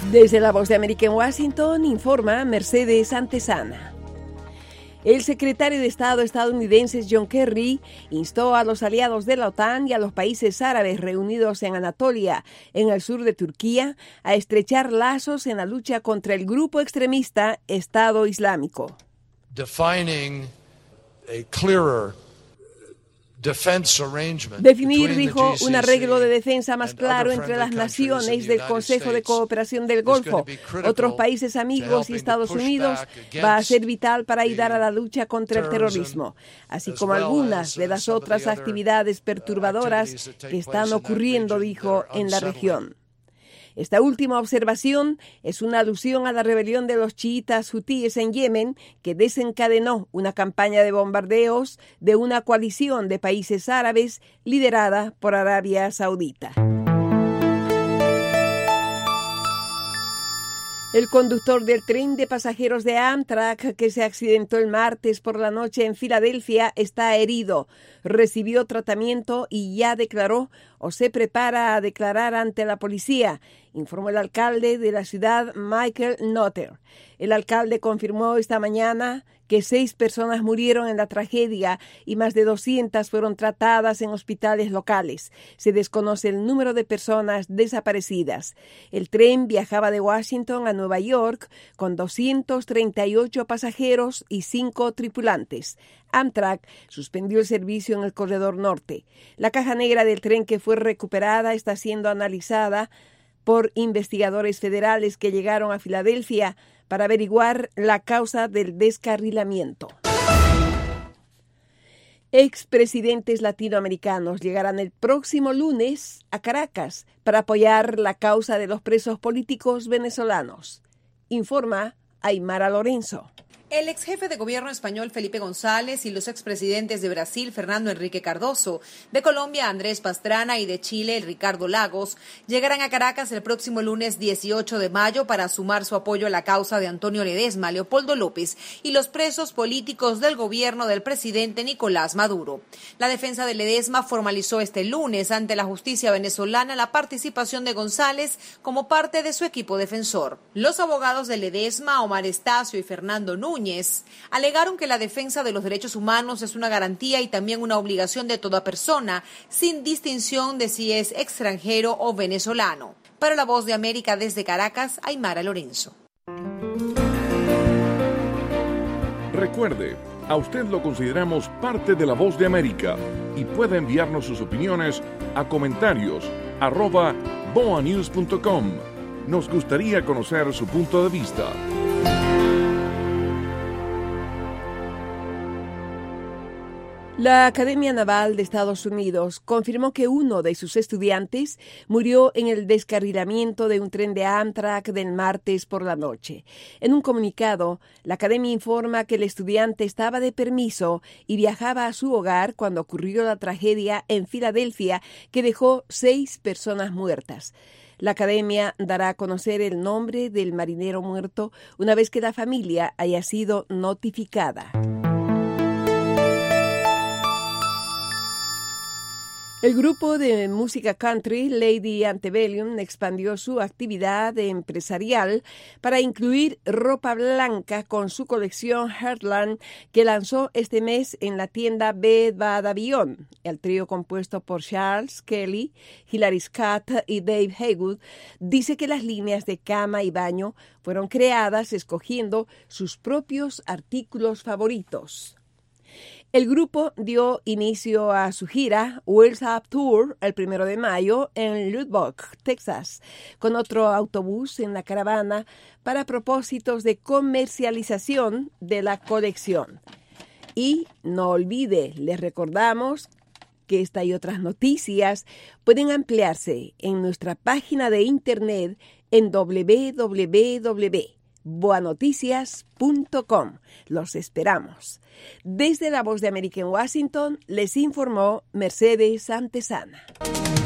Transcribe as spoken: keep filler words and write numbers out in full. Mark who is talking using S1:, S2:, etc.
S1: Desde la Voz de América en Washington, informa Mercedes Antesana. El secretario de Estado estadounidense John Kerry instó a los aliados de la OTAN y a los países árabes reunidos en Anatolia, en el sur de Turquía, a estrechar lazos en la lucha contra el grupo extremista Estado Islámico.
S2: Defining a clearer
S1: Definir, dijo, un arreglo de defensa más claro entre las naciones del Consejo de Cooperación del Golfo, otros países amigos y Estados Unidos va a ser vital para ayudar a la lucha contra el terrorismo, así como algunas de las otras actividades perturbadoras que están ocurriendo, dijo, en la región. Esta última observación es una alusión a la rebelión de los chiitas hutíes en Yemen, que desencadenó una campaña de bombardeos de una coalición de países árabes liderada por Arabia Saudita. El conductor del tren de pasajeros de Amtrak que se accidentó el martes por la noche en Filadelfia está herido. Recibió tratamiento y ya declaró o se prepara a declarar ante la policía, informó el alcalde de la ciudad, Michael Nutter. El alcalde confirmó esta mañana que seis personas murieron en la tragedia y más de doscientas fueron tratadas en hospitales locales. Se desconoce el número de personas desaparecidas. El tren viajaba de Washington a Nueva York con doscientos treinta y ocho pasajeros y cinco tripulantes. Amtrak suspendió el servicio en el corredor norte. La caja negra del tren que fue recuperada está siendo analizada por investigadores federales que llegaron a Filadelfia para averiguar la causa del descarrilamiento. Expresidentes latinoamericanos llegarán el próximo lunes a Caracas para apoyar la causa de los presos políticos venezolanos, informa Aymara Lorenzo.
S3: El ex jefe de gobierno español Felipe González y los expresidentes de Brasil Fernando Henrique Cardoso, de Colombia Andrés Pastrana y de Chile Ricardo Lagos llegarán a Caracas el próximo lunes dieciocho de mayo para sumar su apoyo a la causa de Antonio Ledesma, Leopoldo López y los presos políticos del gobierno del presidente Nicolás Maduro. La defensa de Ledesma formalizó este lunes ante la justicia venezolana la participación de González como parte de su equipo defensor. Los abogados de Ledesma, Omar Estacio y Fernando Núñez, alegaron que la defensa de los derechos humanos es una garantía y también una obligación de toda persona, sin distinción de si es extranjero o venezolano. Para La Voz de América desde Caracas, Aymara Lorenzo.
S4: Recuerde, a usted lo consideramos parte de La Voz de América y puede enviarnos sus opiniones a comentarios arroba boanews punto com. Nos gustaría conocer su punto de vista.
S1: La Academia Naval de Estados Unidos confirmó que uno de sus estudiantes murió en el descarrilamiento de un tren de Amtrak del martes por la noche. En un comunicado, la Academia informa que el estudiante estaba de permiso y viajaba a su hogar cuando ocurrió la tragedia en Filadelfia que dejó seis personas muertas. La Academia dará a conocer el nombre del marinero muerto una vez que la familia haya sido notificada. El grupo de música country Lady Antebellum expandió su actividad empresarial para incluir ropa blanca con su colección Heartland que lanzó este mes en la tienda Bed Bath Beyond. El trío compuesto por Charles Kelly, Hilary Scott y Dave Haywood dice que las líneas de cama y baño fueron creadas escogiendo sus propios artículos favoritos. El grupo dio inicio a su gira Wheels Up Tour el primero de mayo en Lubbock, Texas, con otro autobús en la caravana para propósitos de comercialización de la colección. Y no olvide, les recordamos que esta y otras noticias pueden ampliarse en nuestra página de internet en doble u doble u doble u punto boa noticias punto com. Los esperamos. Desde La Voz de América en Washington, les informó Mercedes Antesana.